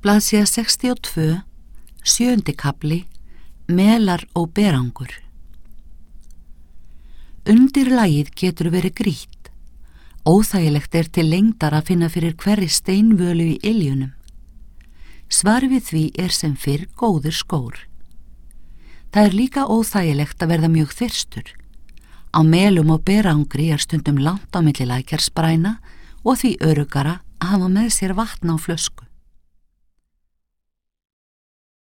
Blaðsíða 62, 7. kafli, Melar og berangur. Undirlagið getur verið grýtt. Óþægilegt til lengdar að finna fyrir hverri steinvölu í iljunum. Svar við því sem fyrr góður skór. Það líka óþægilegt að verða mjög þyrstur. Á melum og berangri stundum langt á milli lækjarspræna og því öruggara að hafa með sér vatn á flösku.